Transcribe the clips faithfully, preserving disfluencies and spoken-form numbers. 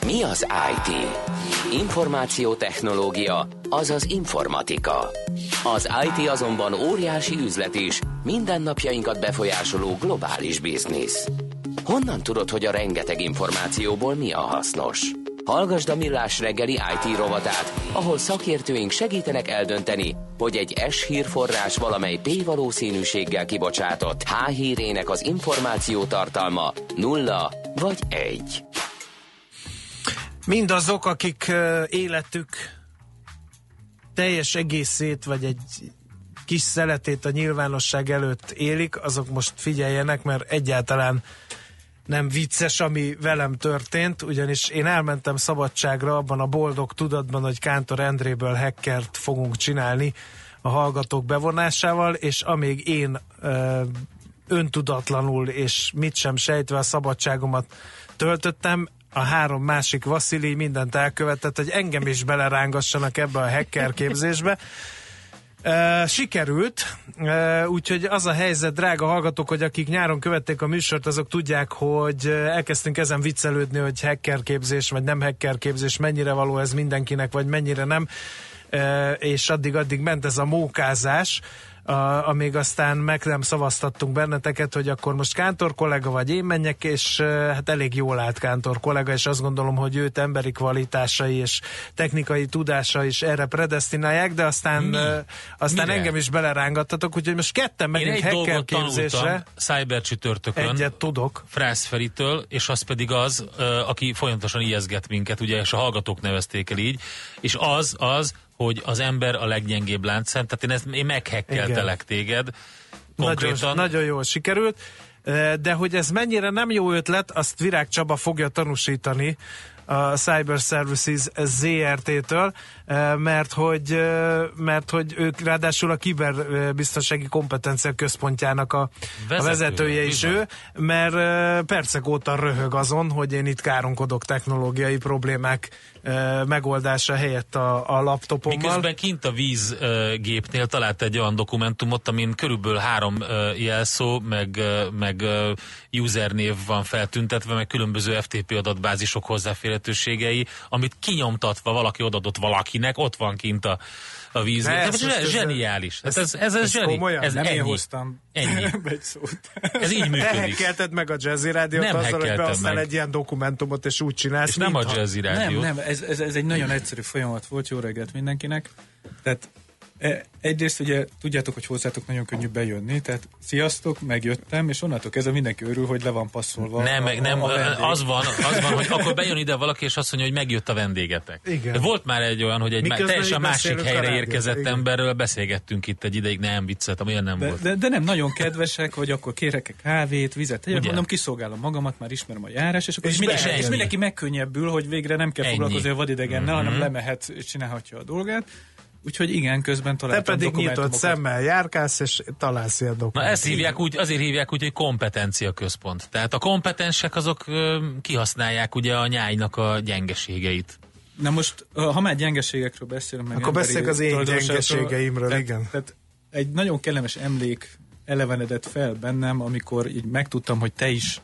Mi az i té? Információtechnológia, azaz informatika. Az i té azonban óriási üzlet is, mindennapjainkat befolyásoló globális biznisz. Honnan tudod, hogy a rengeteg információból mi a hasznos? Hallgasd a Millás reggeli i té rovatát, ahol szakértőink segítenek eldönteni, hogy egy S hírforrás valamely P valószínűséggel kibocsátott H hírének az információ tartalma nulla vagy egy. Mindazok, akik uh, életük teljes egészét, vagy egy kis szeletét a nyilvánosság előtt élik, azok most figyeljenek, mert egyáltalán nem vicces, ami velem történt, ugyanis én elmentem szabadságra abban a boldog tudatban, hogy Kántor Endréből hackert fogunk csinálni a hallgatók bevonásával, és amíg én ö, öntudatlanul és mit sem sejtve a szabadságomat töltöttem, a három másik Vaszili mindent elkövetett, hogy engem is belerángassanak ebbe a hacker képzésbe. Uh, sikerült, uh, úgyhogy az a helyzet, drága hallgatók, hogy akik nyáron követték a műsort, azok tudják, hogy elkezdtünk ezen viccelődni, hogy hackerképzés, vagy nem hackerképzés, mennyire való ez mindenkinek, vagy mennyire nem, uh, és addig-addig ment ez a mókázás, Uh, amíg aztán meg nem szavaztattunk benneteket, hogy akkor most Kántor kollega vagy én menjek, és uh, hát elég jól állt Kántor kollega, és azt gondolom, hogy őt emberi kvalitásai és technikai tudása is erre predesztinálják, de aztán, uh, aztán engem is belerángattatok, úgyhogy most ketten megyünk hacker képzésre. Cybercsütörtökön. Egyet tudok. Frász Feritől, és az pedig az, uh, aki folyamatosan ijeszget minket, ugye, és a hallgatók nevezték el így, és az, az, hogy az ember a leggyengébb láncszem, tehát én, ezt, én meghekkeltelek téged. Konkrétan. Nagyon, nagyon jól sikerült, de hogy ez mennyire nem jó ötlet, azt Virág Csaba fogja tanúsítani a Cyber Services zé er té-től, mert hogy, mert hogy ők ráadásul a kiberbiztonsági kompetencia központjának a, Vezető, a vezetője is bizony. Ő, mert percek óta röhög azon, hogy én itt káromkodok technológiai problémák megoldása helyett a, a laptopommal. Miközben kint a vízgépnél talált egy olyan dokumentumot, amin körülbelül három jelszó, meg, meg usernév van feltüntetve, meg különböző ef té pé adatbázisok hozzáférhetőségei, amit kinyomtatva valaki odadott valakinek, ott van kint a, a víz. Ez, ez zseniális. Ez, ez, ez, ez, zseni, ez nem ennyi. Én hoztam ennyi. egy szót. Ez így működik. Te hekkelted meg a Jazzy Rádiót nem azzal, hogy behoztál meg. egy ilyen dokumentumot, és úgy csinálsz, és nem a Jazzy Rádió. Nem, nem, ez, ez, ez egy nagyon egyszerű folyamat volt, jó reggelt mindenkinek. Tehát egyrészt ugye tudjátok, hogy hozzátok nagyon könnyű bejönni, tehát sziasztok, megjöttem, és onnantól kezdve mindenki örül, hogy le van passzolva. Nem, a, nem, a az van, az van, hogy akkor bejön ide valaki, és azt mondja, hogy megjött a vendégetek. Igen. Volt már egy olyan, hogy egy má, teljesen másik helyre érkezett igen. emberről beszélgettünk itt egy ideig, nem viccet, amilyen nem de, volt. De, de nem, nagyon kedvesek, hogy akkor kérek kávét, vizet, egy, mondom, kiszolgálom magamat, már ismerem a járás, és akkor és, mindenki, és mindenki megkönnyebbül, hogy végre nem kell ennyi. foglalkozni a vadidegennel, mm-hmm. hanem lemehet, és csinálhatja a dolgát. Úgyhogy igen, közben találtam Te pedig nyitott szemmel járkálsz, és találsz ilyen dokumentumot. Na ezt hívják úgy, azért hívják úgy, hogy kompetencia központ. Tehát a kompetensek azok ö, kihasználják ugye a nyájnak a gyengeségeit. Na most, ha már gyengeségekről beszélünk, meg akkor beszélünk az én gyengeségeimről, tehát, igen. Tehát egy nagyon kellemes emlék elevenedett fel bennem, amikor így megtudtam, hogy te is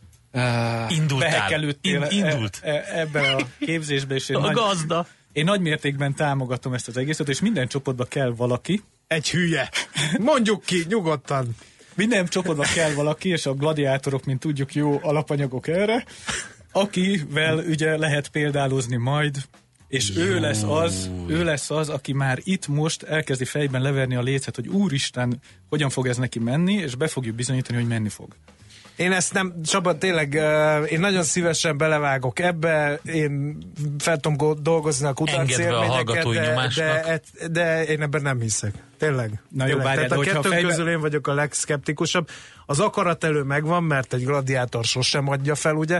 uh, behekkelődtél indult. E, e, ebben a képzésben. És a nagy, gazda. Én nagy mértékben támogatom ezt az egészet, és minden csoportba kell valaki. Egy hülye. Mondjuk ki, nyugodtan. Minden csoportba kell valaki, és a gladiátorok, mint tudjuk, jó alapanyagok erre, akivel ugye lehet példálozni majd, és jó. ő lesz az, ő lesz az, aki már itt most elkezdi fejben leverni a lécet, hogy úristen, hogyan fog ez neki menni, és be fogjuk bizonyítani, hogy menni fog. Én ezt nem, Csaba, tényleg, uh, én nagyon szívesen belevágok ebbe, én fel tudom dolgozni a kutatcélményeket, de, de, de én ebben nem hiszek. Tényleg. Na jó, tényleg. bárjál, Tehát a kettő fejbe... közül én vagyok a legszkeptikusabb. Az akarat elő megvan, mert egy gladiátor sosem adja fel, ugye?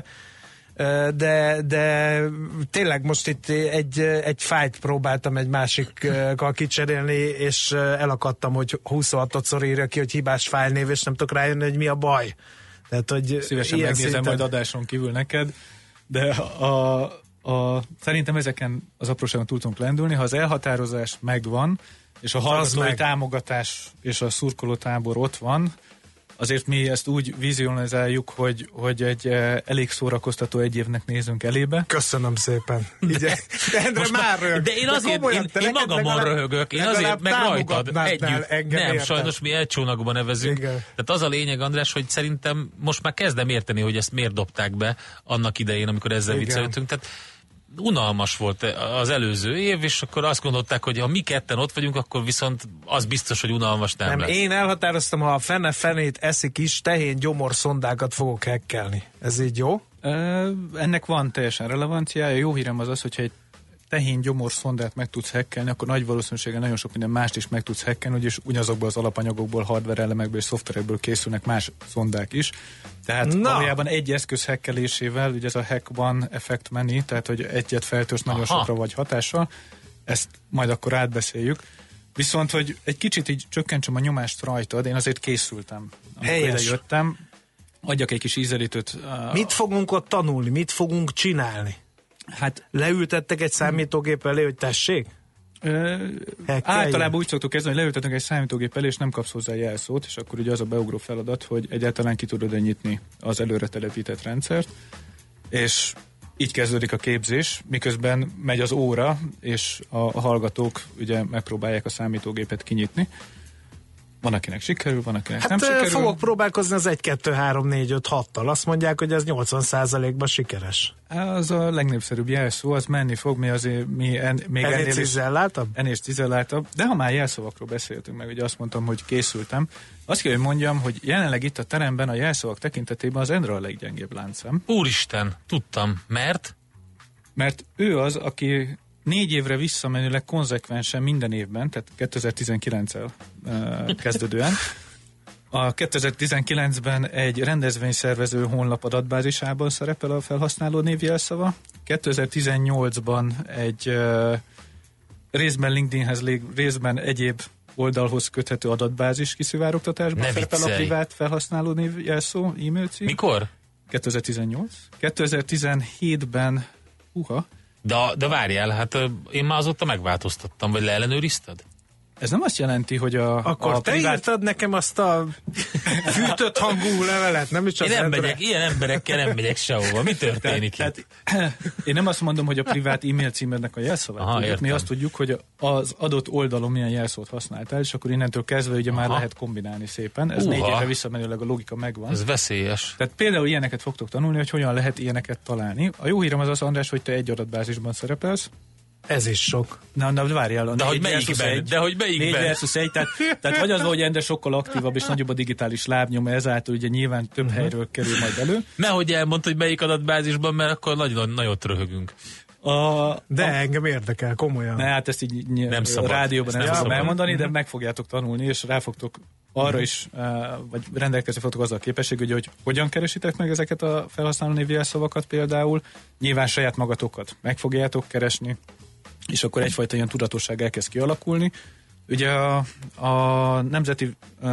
De, de tényleg most itt egy, egy fájt próbáltam egy másikkal kicserélni, és elakadtam, hogy huszonhatodszor írja ki, hogy hibás fájlnév, és nem tudok rájönni, hogy mi a baj. Tehát, hogy szívesen megnézem szinten... majd adáson kívül neked, de a, a, szerintem ezeken az apróságon túl tudunk lendülni, ha az elhatározás megvan, és a hallgatói támogatás és a szurkolótábor ott van, azért mi ezt úgy vizionalizáljuk, hogy, hogy egy elég szórakoztató egy évnek nézünk elébe. Köszönöm szépen. De, Endre már röhög. De én azért, de én, én magamon legalább, röhögök, én azért meg rajtad együtt. Nem, érted. Sajnos mi egy csónakban nevezünk. Igen. Tehát az a lényeg, András, hogy szerintem most már kezdem érteni, hogy ezt miért dobták be annak idején, amikor ezzel viccelődtünk. Tehát unalmas volt az előző év, és akkor azt gondolták, hogy ha mi ketten ott vagyunk, akkor viszont az biztos, hogy unalmas nem, nem lesz. Én elhatároztam, ha a fene fenét eszik is, tehén gyomor szondákat fogok hekkelni. Ez így jó? Ö, ennek van teljesen relevanciája. Jó hírem az az, hogyha egy tehén gyomor szondát meg tudsz hekkelni, akkor nagy valószínűséggel nagyon sok minden mást is meg tudsz hekkelni, úgyis ugyanazokból az alapanyagokból, hardware elemekből és szoftverekből készülnek más szondák is. Tehát Na. valójában egy eszköz hekkelésével, ugye ez a hack one effect many, tehát hogy egyet feltörsz nagyon Aha. sokra vagy hatással, ezt majd akkor átbeszéljük. Viszont, hogy egy kicsit így csökkentsem a nyomást rajtad, én azért készültem. Amikor ide jöttem, adjak egy kis ízelítőt. Uh, mit fogunk ott tanulni? Mit fogunk csinálni? Hát leültettek egy számítógép elé, hogy tessék? Ö, általában úgy szoktuk kezdeni, hogy leültetünk egy számítógép elé, és nem kapsz hozzá jelszót, és akkor ugye az a beugró feladat, hogy egyáltalán ki tudod nyitni az előre telepített rendszert, és így kezdődik a képzés, miközben megy az óra, és a, a hallgatók ugye megpróbálják a számítógépet kinyitni. Van, akinek sikerül, van, akinek hát nem sikerül. Fogok próbálkozni az egy, kettő, három, négy, öt, hattal. Azt mondják, hogy ez nyolcvan százalékban sikeres. Az a legnépszerűbb jelszó, az menni fog, mi azért mi en, még ennél cizelláltabb? Ennél cizelláltabb. De ha már jelszavakról beszéltünk meg, ugye azt mondtam, hogy készültem. Azt kell, hogy mondjam, hogy jelenleg itt a teremben a jelszavak tekintetében az Endre a leggyengébb láncszem. Úristen, tudtam. Mert? Mert ő az, aki négy évre visszamenőleg konzekvensen minden évben, tehát kétezer-tizenkilenccel uh, kezdődően, a kétezer-tizenkilencben egy rendezvényszervező honlap adatbázisában szerepel a felhasználó névjelszava, kétezer-tizennyolcban egy uh, részben LinkedInhez, részben egyéb oldalhoz köthető adatbázis kiszivárogtatásban szerepel a privát felhasználó névjelszó, e-mail cím. Mikor? kétezer-tizennyolc. kétezer-tizenhétben uha, De, de várjál, hát én már azóta megváltoztattam, vagy leellenőrizted? Ez nem azt jelenti, hogy a... Akkor a te privát... írtad nekem azt a fűtött hangú levelet, nem is az Én nem megyek, ilyen emberekkel nem megyek sehova. Mi történik tehát, itt? Tehát, én nem azt mondom, hogy a privát e-mail címednek a jelszavát. Aha, tudjuk. Mi azt tudjuk, hogy az adott oldalon milyen jelszót használtál, és akkor innentől kezdve ugye Aha. már lehet kombinálni szépen. Ez Uha. négy évre visszamenőleg a logika megvan. Ez veszélyes. Tehát például ilyeneket fogtok tanulni, hogy hogyan lehet ilyeneket találni. A jó hírem az az, András, hogy te egy adatbázisban szerepelsz. Ez is sok. Na, na várjál. De hogy melyikben? De hogy melyikben? négy versus egy, tehát, tehát vagy az van, hogy Endre sokkal aktívabb és nagyobb a digitális lábnyoma, ezáltal ugye nyilván több uh-huh. helyről kerül majd elő. Nehogy elmondta, hogy melyik adatbázisban, mert akkor nagyon nagyot röhögünk. A, de a, engem érdekel, komolyan. Ne, hát ezt így ny- nem szabad. Rádióban nem, nem szabad elmondani, de meg fogjátok tanulni, és rá fogtok arra is, uh, vagy rendelkezni fogtok azzal a képesség, ugye, hogy hogyan keresitek meg ezeket a felhasználó névjelszavakat például. Nyilván saját magatokat meg fogjátok keresni, és akkor egyfajta ilyen tudatosság elkezd kialakulni. Ugye a, a nemzeti uh,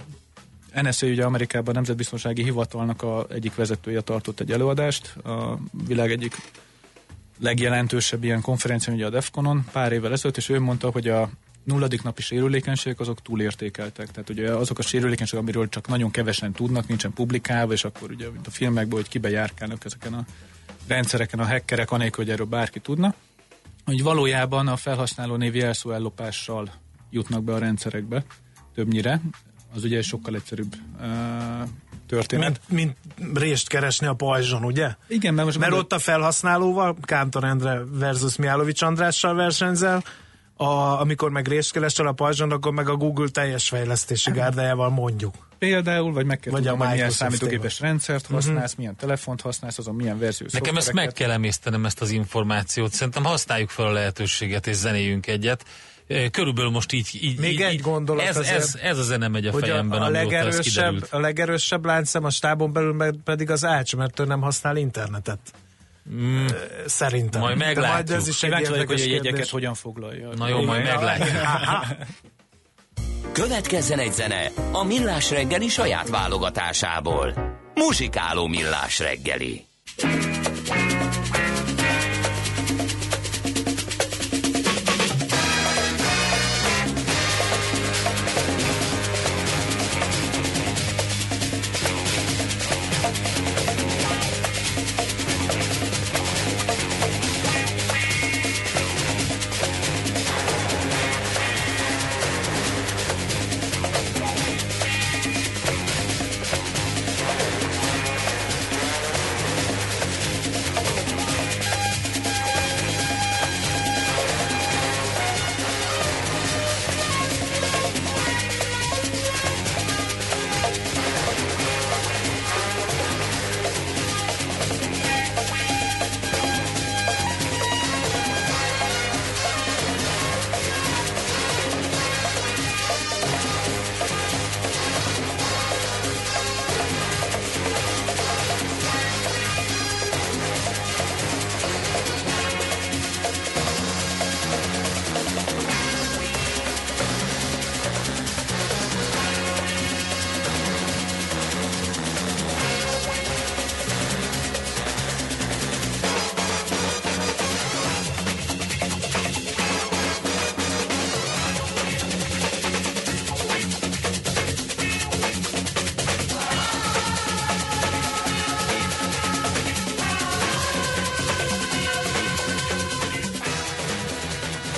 en es á, ugye Amerikában a Nemzetbiztonsági Hivatalnak a egyik vezetője tartott egy előadást, a világ egyik legjelentősebb ilyen konferencián, ugye a DEFCON-on pár évvel ezelőtt, és ő mondta, hogy a nulladik napi sérülékenységek azok túlértékeltek. Tehát ugye azok a sérülékenységek, amiről csak nagyon kevesen tudnak, nincsen publikálva, és akkor ugye mint a filmekből, hogy kibe járkálnak ezeken a rendszereken a hackerek, anélkül, hogy erről bárki tudna, hogy valójában a felhasználó név jelszó ellopással jutnak be a rendszerekbe, többnyire. Az ugye egy sokkal egyszerűbb uh, történet. Mint, mint részt keresni a pajzson, ugye? Igen, mert most mert mondod... ott a felhasználóval, Kántor Endre versus Mihálovics Andrással versenyzel, a, amikor meg részt keresel a pajzson, akkor meg a Google teljes fejlesztési gárdájával mondjuk. Például, vagy meg kell vagy tudnom, hogy milyen számítógépes rendszert használsz, uh-huh. milyen telefont használsz, azon milyen verziós Nekem ezt meg kell emésztenem, ezt az információt. Szerintem használjuk fel a lehetőséget, és zenéljünk egyet. Körülbelül most így... így Még így, egy gondolat ez, azért, ez, ez a zene megy a fejemben, a, a legerősebb, a legerősebb láncszem a stábon belül pedig az Ács, mert ő nem használ internetet. Mm. Szerintem. Majd meglátjuk. Majd ez is kíváncsi vagyok, hogy a jegyeket hogyan foglalja. Na jó, majd meglátjuk. Következzen egy zene a Millás reggeli saját válogatásából. Muzsikáló Millás reggeli.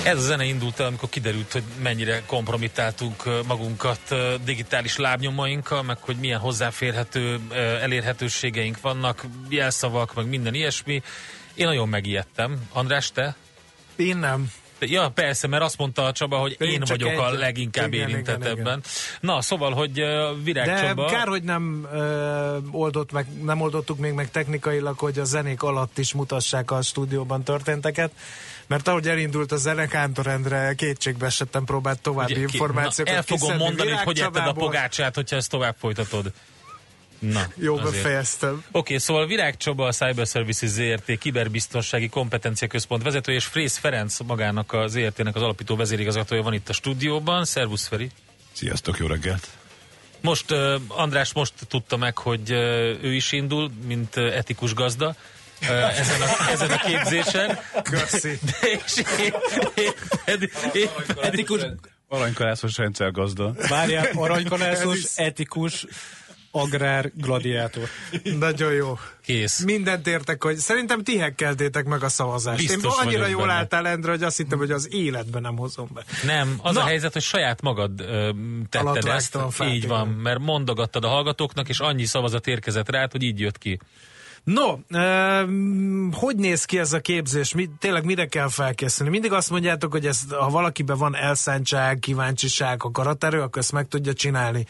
Ez a zene indult el, amikor kiderült, hogy mennyire kompromittáltunk magunkat digitális lábnyomainkkal, meg hogy milyen hozzáférhető elérhetőségeink vannak, jelszavak, meg minden ilyesmi. Én nagyon megijedtem. András, te? Én nem. Ja, persze, mert azt mondta a Csaba, hogy én, én vagyok egy, a leginkább igen, érintett igen, ebben. Igen. Na, szóval, hogy uh, Virág De Csaba... kár, hogy nem uh, oldott meg, nem oldottuk még meg technikailag, hogy a zenék alatt is mutassák a stúdióban történteket, mert ahogy elindult a zene, Kántor Endre kétségbe esettem próbált további Ugye, információkat na, el fogom mondani, hogy hogy etted a Csabából. pogácsát, hogyha ezt tovább folytatod. Na, jó, befejeztem. Oké, okay, szóval Virág Csaba, a Cyber Services zé er té kiberbiztonsági kompetencia központ vezetője, és Frész Ferenc magának a zé er té-nek az alapító vezérigazgatója van itt a stúdióban. Szervusz, Feri! Sziasztok, jó reggelt! Most uh, András most tudta meg, hogy uh, ő is indul, mint uh, etikus gazda uh, ezen, a, ezen a képzésen. Köszi! De és én, én, pedig, én etikus aranykalászos rendszergazda. Várjál, aranykalászos, etikus agrár gladiátor. Nagyon jó. Kész. Mindent értek, hogy szerintem ti hekkeltétek meg a szavazást. Biztos Én annyira jól benne. álltál, Endre, hogy azt hittem, hogy az életben nem hozom be. Nem, az Na. a helyzet, hogy saját magad ö, tetted ezt. Fát, így van, mert mondogattad a hallgatóknak, és annyi szavazat érkezett rád, hogy így jött ki. No, um, hogy néz ki ez a képzés? Mi, tényleg mire kell felkészülni? Mindig azt mondjátok, hogy ez, ha valakiben van elszántság, kíváncsiság, akaraterő, akkor ezt meg tudja csinálni.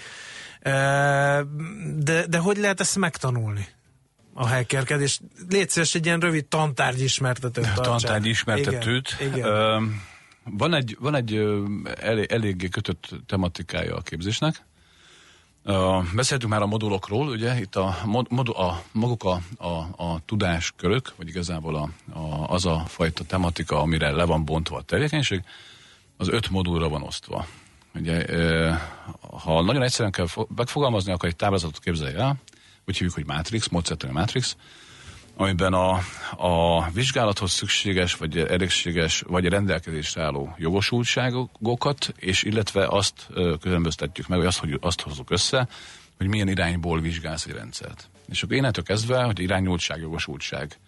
De, de hogy lehet ezt megtanulni? A hackerkedés. Légy szíves, egy ilyen rövid tantárgy ismertetőt. Tantárgy ismertetőt. Igen, igen. Uh, van egy, van egy elég, eléggé kötött tematikája a képzésnek. Uh, beszéltünk már a modulokról, ugye? Itt a, mod, modu, a maguk a, a, a tudáskörök, vagy igazából a, a, az a fajta tematika, amire le van bontva a tevékenység, az öt modulra van osztva. Ugye, ha nagyon egyszerűen kell megfogalmazni, akkor egy táblázatot képzelj el, úgy hívjuk, hogy Matrix, módszertani Matrix, amiben a, a vizsgálathoz szükséges, vagy elégséges, vagy rendelkezésre álló jogosultságokat, és illetve azt különböztetjük meg, vagy azt, hogy azt hozzuk össze, hogy milyen irányból vizsgálsz egy rendszert. És akkor innentől kezdve, hogy irányultság, jogosultság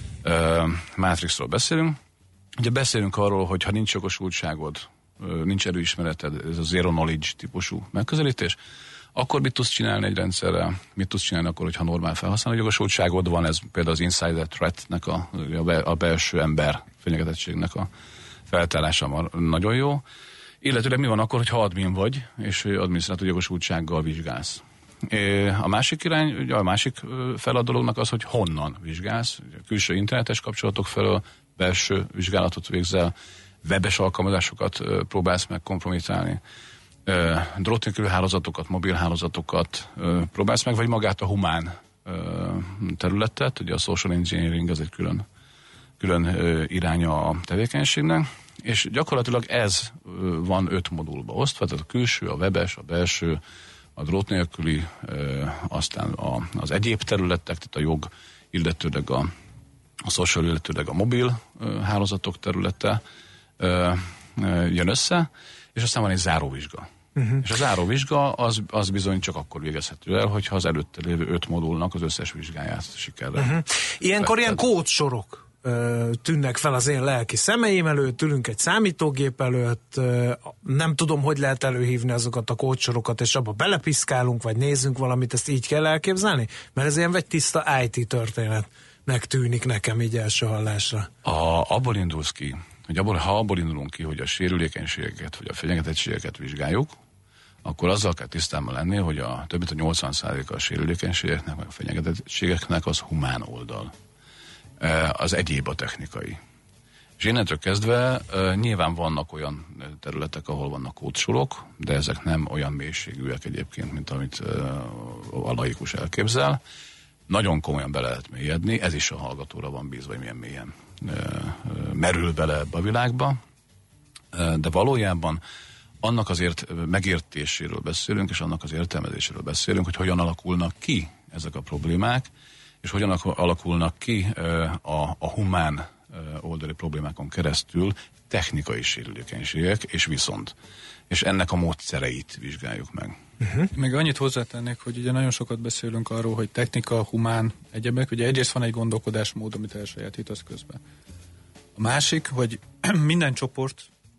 Matrixról beszélünk, ugye beszélünk arról, hogy ha nincs jogosultságod, nincs erőismereted, ez a zero knowledge típusú megközelítés, akkor mit tudsz csinálni egy rendszerrel? Mit tudsz csinálni akkor, hogyha normál felhasználó jogosultságod van? Ez például az insider threat-nek, a, a belső ember fenyegetettségnek a feltárása nagyon jó. Illetőleg mi van akkor, hogyha admin vagy, és adminisztrátor jogosultsággal vizsgálsz? A másik irány, ugye a másik fel a dolognak az, hogy honnan vizsgálsz. A külső internetes kapcsolatok felől belső vizsgálatot végzel, webes alkalmazásokat ö, próbálsz meg kompromittálni, drót nélküli hálózatokat, mobil hálózatokat ö, próbálsz meg, vagy magát a humán ö, területet, ugye a social engineering az egy külön, külön ö, iránya a tevékenységnek, és gyakorlatilag ez ö, van öt modulba osztva, tehát a külső, a webes, a belső, a drót nélküli, ö, aztán a, az egyéb területek, tehát a jog, illetőleg a, a social, illetőleg a mobil ö, hálózatok területe, Ö, ö, jön össze, és aztán van egy záróvizsga. Uh-huh. És a záróvizsga az, az bizony csak akkor végezhető el, hogyha az előtte lévő öt modulnak az összes vizsgáját sikerrel. Uh-huh. Ilyenkor ilyen kódsorok ö, tűnnek fel az én lelki szemeim előtt, ülünk egy számítógép előtt, ö, nem tudom, hogy lehet előhívni azokat a kódsorokat, és abba belepiszkálunk, vagy nézzünk valamit, ezt így kell elképzelni? Mert ez ilyen vagy tiszta í té történetnek tűnik nekem így első hallásra. A, abból indulsz ki, hogy abból, ha abból indulunk ki, hogy a sérülékenységeket, vagy a fenyegetettségeket vizsgáljuk, akkor azzal kell tisztában lenni, hogy a több mint a nyolcvan százaléka a sérülékenységeknek, vagy a fenyegetettségeknek az humán oldal. Az egyéb a technikai. És innentől kezdve nyilván vannak olyan területek, ahol vannak kódsorok, de ezek nem olyan mélységűek egyébként, mint amit a laikus elképzel. Nagyon komolyan bele lehet mélyedni, ez is a hallgatóra van bízva, hogy milyen mélyen merül bele ebbe a világba, de valójában annak azért megértéséről beszélünk, és annak az értelmezéséről beszélünk, hogy hogyan alakulnak ki ezek a problémák, és hogyan alakulnak ki a, a humán oldali problémákon keresztül technikai sérülékenységek, és viszont. És ennek a módszereit vizsgáljuk meg. Uh-huh. Még annyit hozzátennék, hogy ugye nagyon sokat beszélünk arról, hogy technika, humán, egyebek. Ugye egyrészt van egy gondolkodásmód, amit elsajátítasz közben. A másik, hogy minden csoport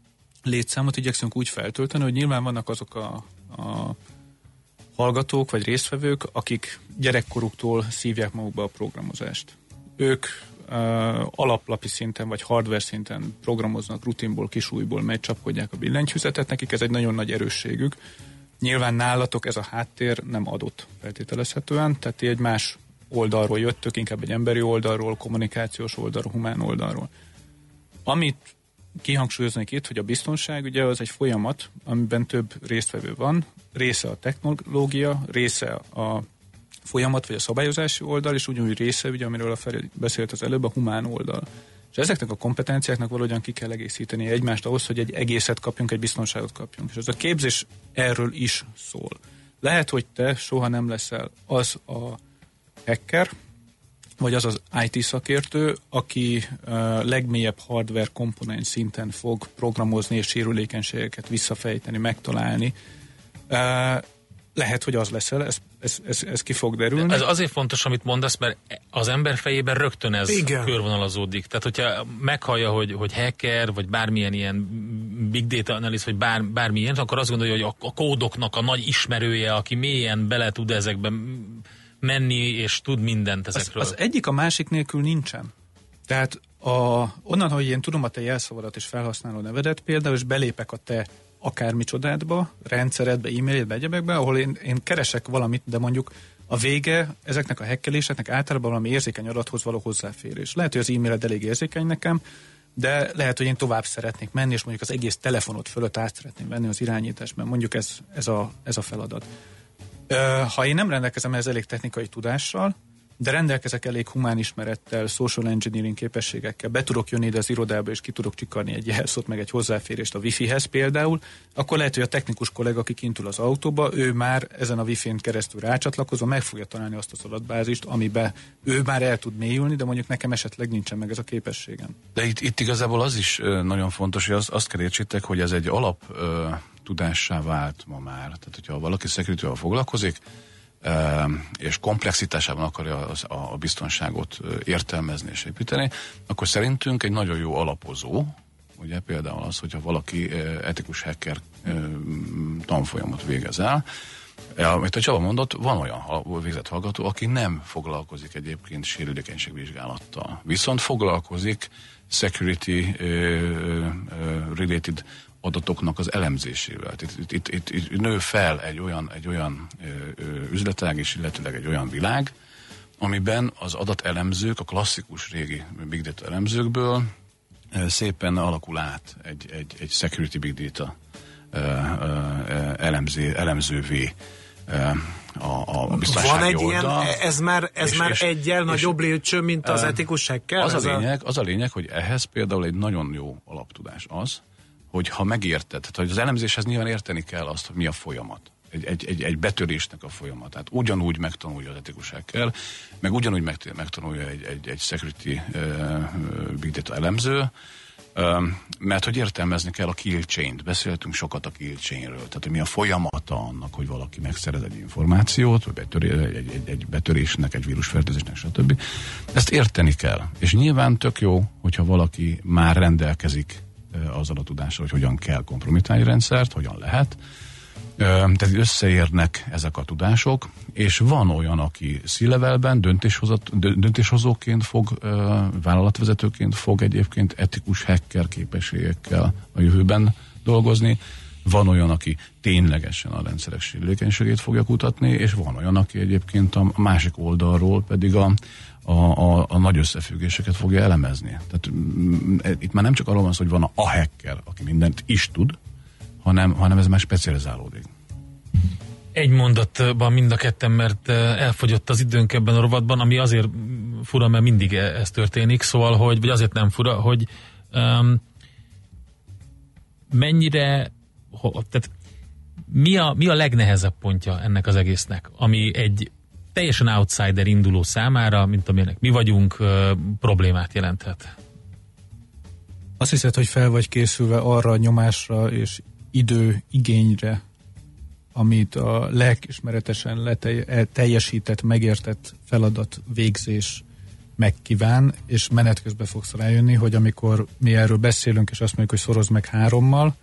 létszámot igyekszünk úgy feltölteni, hogy nyilván vannak azok a, a hallgatók vagy résztvevők, akik gyerekkoruktól szívják magukba a programozást. Ők uh, alaplapi szinten vagy hardware szinten programoznak rutinból, kisújból, megy, csapkodják a billentyűzetet, nekik ez egy nagyon nagy erősségük. Nyilván nálatok ez a háttér nem adott feltételezhetően, tehát ti egy más oldalról jöttök, inkább egy emberi oldalról, kommunikációs oldalról, humán oldalról. Amit kihangsúlyoznék itt, hogy a biztonság ugye az egy folyamat, amiben több résztvevő van, része a technológia, része a folyamat vagy a szabályozási oldal, és ugyanúgy része, ugye, amiről a Feri beszélt az előbb, a humán oldal. És ezeknek a kompetenciáknak valahogyan ki kell egészíteni egymást ahhoz, hogy egy egészet kapjunk, egy biztonságot kapjunk. És ez a képzés erről is szól. Lehet, hogy te soha nem leszel az a hacker, vagy az az i té szakértő, aki uh, legmélyebb hardware komponens szinten fog programozni és sérülékenységeket visszafejteni, megtalálni. Uh, lehet, hogy az leszel, ez, ez, ez, ez ki fog derülni. Ez azért fontos, amit mondasz, mert az ember fejében rögtön ez Igen. körvonalazódik. Tehát, hogyha meghallja, hogy, hogy hacker, vagy bármilyen ilyen big data analyst, vagy bár, bármilyen, akkor azt gondolja, hogy a, a kódoknak a nagy ismerője, aki mélyen bele tud ezekben menni, és tud mindent ezekről. Az, az egyik a másik nélkül nincsen. Tehát a, onnan, hogy én tudom a te jelszavadat és felhasználó nevedet például, és belépek a te akármicsodádba, rendszeredbe, e-mailedbe, egyebekbe, ahol én, én keresek valamit, de mondjuk a vége ezeknek a hekkeléseknek általában valami érzékeny adathoz való hozzáférés. Lehet, hogy az e-mailed elég érzékeny nekem, de lehet, hogy én tovább szeretnék menni, és mondjuk az egész telefonot fölött át szeretném venni az irányítást, mert mondjuk ez, ez, a, ez a feladat. Ha én nem rendelkezem ez elég technikai tudással, de rendelkezek elég humán ismerettel, social engineering képességekkel, be tudok jönni ide az irodába, és ki tudok csikarni egy jelszót, meg egy hozzáférést a wifihez például, akkor lehet, hogy a technikus kollega, aki kint ül az autóba, ő már ezen a wifin keresztül rácsatlakozva meg fogja találni azt az adatbázist, amiben ő már el tud mélyülni, de mondjuk nekem esetleg nincsen meg ez a képességem. De itt, itt igazából az is nagyon fontos, hogy az, azt kell értsétek, hogy ez egy alap ö, tudássá vált ma már. Tehát, hogyha valaki security-val foglalkozik, és komplexitásában akarja az, a biztonságot értelmezni és építeni, akkor szerintünk egy nagyon jó alapozó, ugye például az, hogyha valaki etikus hacker tanfolyamot végez el, amit a Csaba mondott, van olyan végzett hallgató, aki nem foglalkozik egyébként sérülékenységvizsgálattal, viszont foglalkozik security related adatoknak az elemzésével. Itt, itt, itt, itt nő fel egy olyan, egy olyan ö, ö, üzletág és illetőleg egy olyan világ, amiben az adatelemzők, a klasszikus régi big data elemzőkből ö, szépen alakul át egy, egy, egy security big data ö, ö, elemző, elemzővé ö, a, a biztonsági Van egy oldal. ilyen, ez már, ez és, már és, egyel nagyobb lépcső, mint az etikus hacker? Az a, lényeg, az a lényeg, hogy ehhez például egy nagyon jó alaptudás az, hogy ha megérted, tehát hogy az elemzéshez nyilván érteni kell azt, hogy mi a folyamat. Egy, egy, egy, egy betörésnek a folyamatát. Ugyanúgy megtanulja az etikus hacker, meg ugyanúgy megtanulja egy, egy, egy security uh, big data elemző, uh, mert hogy értelmezni kell a kill chain-t. Beszéltünk sokat a kill chainről, tehát hogy mi a folyamata annak, hogy valaki megszerez egy információt, vagy betöré, egy, egy, egy betörésnek, egy vírusfertőzésnek, stb. Ezt érteni kell. És nyilván tök jó, hogyha valaki már rendelkezik azzal a tudással, hogy hogyan kell kompromittálni rendszert, hogyan lehet. Tehát összeérnek ezek a tudások, és van olyan, aki C-levelben döntéshozóként fog, vállalatvezetőként fog egyébként etikus hacker képességekkel a jövőben dolgozni, van olyan, aki ténylegesen a rendszerek sérülékenységét fogja kutatni, és van olyan, aki egyébként a másik oldalról pedig a A, a, a nagy összefüggéseket fogja elemezni. Tehát m- itt már nem csak arról van szó, hogy van a, a hacker, aki mindent is tud, hanem, hanem ez már specializálódik. Egy mondatban mind a ketten, mert elfogyott az időnk ebben a rovatban, ami azért fura, mert mindig ez történik, szóval, hogy, vagy azért nem fura, hogy um, mennyire, ho, tehát mi a, mi a legnehezebb pontja ennek az egésznek, ami egy teljesen outsider induló számára, mint amilyenek mi vagyunk, problémát jelenthet. Azt hiszed, hogy fel vagy készülve arra a nyomásra és idő igényre, amit a lelkismeretesen letelj- teljesített, megértett feladat végzés megkíván, és menet közben fogsz rájönni, hogy amikor mi erről beszélünk, és azt mondjuk, hogy szorozd meg hárommal,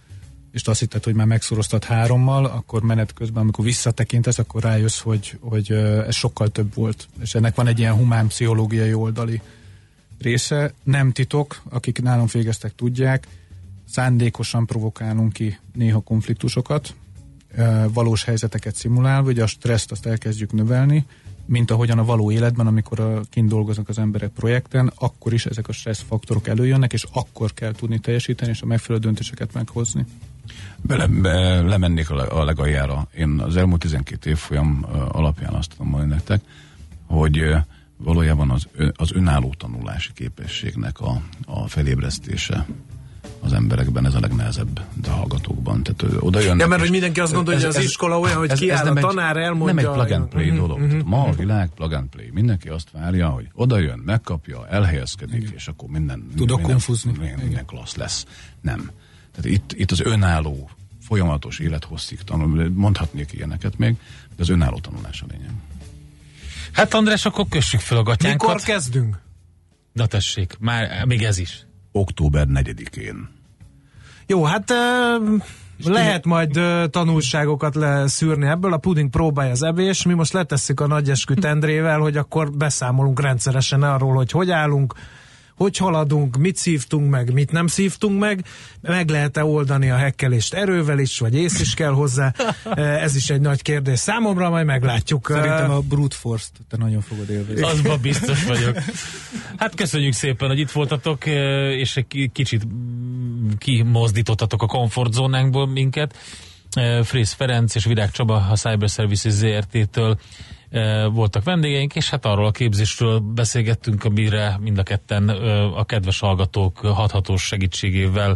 és azt hitted, hogy már megszoroztad hárommal, akkor menet közben, amikor visszatekintesz, akkor rájössz, hogy, hogy ez sokkal több volt. És ennek van egy ilyen humán pszichológiai oldali része. Nem titok, akik nálunk végeztek, tudják, szándékosan provokálunk ki néha konfliktusokat, valós helyzeteket szimulálva, hogy a stresszt azt elkezdjük növelni, mint ahogyan a való életben, amikor a, kint dolgoznak az emberek projekten, akkor is ezek a stressz faktorok előjönnek, és akkor kell tudni teljesíteni, és a megfelelő döntéseket meghozni. Bele, be, lemennék a legaljára. Én az elmúlt tizenkét évfolyam alapján azt tudom mondani nektek, hogy valójában az, az önálló tanulási képességnek a, a felébresztése az emberekben, ez a legnehezebb a hallgatókban. Tehát oda jönnek. Ja, mert hogy mindenki azt gondolja, hogy az ez, iskola olyan, hogy ez, kiáll ez a tanár, egy, elmondja. Nem egy plug and play uh-huh, dolog. uh-huh, Ma a világ plug and play. Mindenki azt várja, hogy oda jön, megkapja, elhelyezkedik, igen. és akkor minden, Tudok minden, konfúzni. Minden, minden klassz lesz. Nem. Tehát itt, itt az önálló, folyamatos élethosszig tanul, mondhatnék ilyeneket még, de az önálló tanulás a lényeg. Hát András, akkor kössük fel a gatyánkat. Mikor kezdünk? Na tessék, már még ez is. október negyedikén. Jó, hát uh, lehet majd uh, tanulságokat leszűrni ebből. A puding próbálja az evés. Mi most letesszük a nagyeskü tendrével, hogy akkor beszámolunk rendszeresen arról, hogy hogy állunk, hogy haladunk, mit szívtunk meg, mit nem szívtunk meg, meg lehet-e oldani a hekkelést erővel is, vagy ész is kell hozzá. Ez is egy nagy kérdés számomra, majd meglátjuk. Szerintem a brute force-t te nagyon fogod élvezni. Azban biztos vagyok. Hát köszönjük szépen, hogy itt voltatok, és egy kicsit kimozdítottatok a komfortzónánkból minket. Frész Ferenc és Virág Csaba a Cyber Services zé er té-től voltak vendégeink, és hát arról a képzésről beszélgettünk, amire mind a ketten a kedves hallgatók hathatós segítségével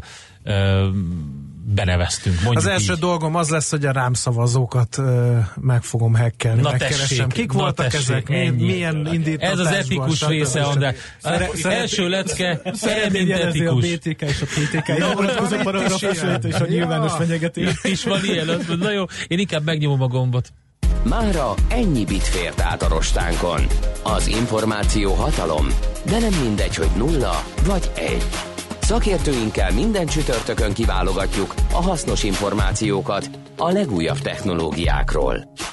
beneveztünk. Mondjuk az első így. dolgom az lesz, hogy a rám szavazókat uh, meg fogom hekkelni, na megkeresem. Tessék, Kik voltak tessék, ezek? Ennyi. Milyen indítatásban? Ez az etikus része, András. Első lecke, eredmény etikus. a bé té ká és a pé té ká vonatkozó paragrafusait és a nyilvános fenyegetés. Itt is van ilyen. Na jó, én inkább megnyomom a gombot. Mára ennyi bit fért át a rostánkon. Az információ hatalom, de nem mindegy, hogy nulla vagy egy. Szakértőinkkel minden csütörtökön kiválogatjuk a hasznos információkat a legújabb technológiákról.